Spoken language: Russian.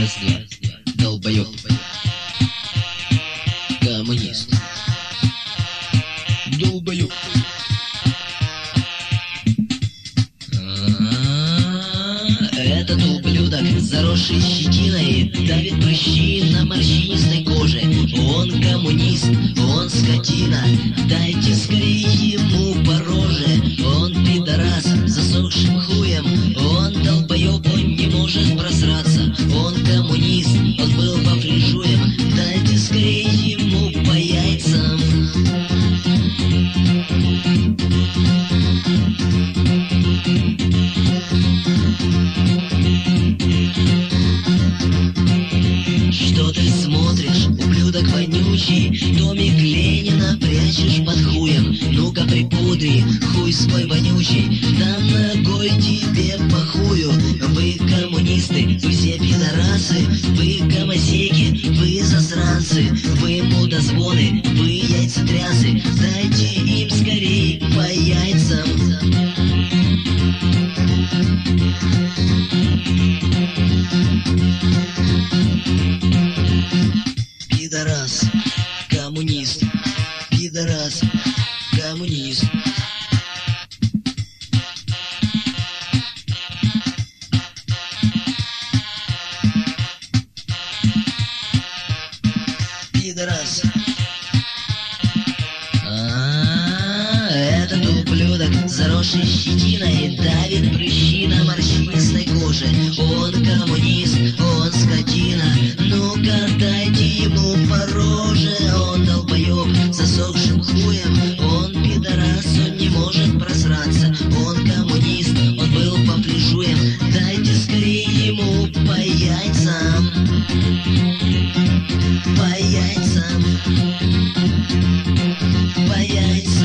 Раз-два. Долбоёб. Коммунист. Долбоёб. Этот ублюдок, заросший щетиной, давит прыщи на морщинистой коже. Он коммунист, он скотина, дайте скорее ему по роже. Он пидорас, засохшим хуем, он долбоёб, он не может просраться. Он коммунист, он был пофлижуем, дайте скорее ему по яйцам. Что ты смотришь, ублюдок вонючий? Томик Ленина прячешь под хуем. Ну-ка припудри, хуй свой вонючий, там ногой тебе по хую. Вы коммунисты, вы все пидорасы, вы гомосеки, вы засранцы, вы мудозвоны, вы яйцетрясы, дайте им скорей по яйцам. Пидорас, коммунист, пидорас, коммунист. Пидорас. Этот ублюдок, заросший щетиной, давит прыщи на морщинистой коже. Он коммунист, он скотина, ну-ка дайте ему по роже. Он долбоёб, засохшим хуем, он пидорас, он не может просраться. Он коммунист, он был пофлижуем, дайте скорее ему по яйцам. По яйцам. По яйцам.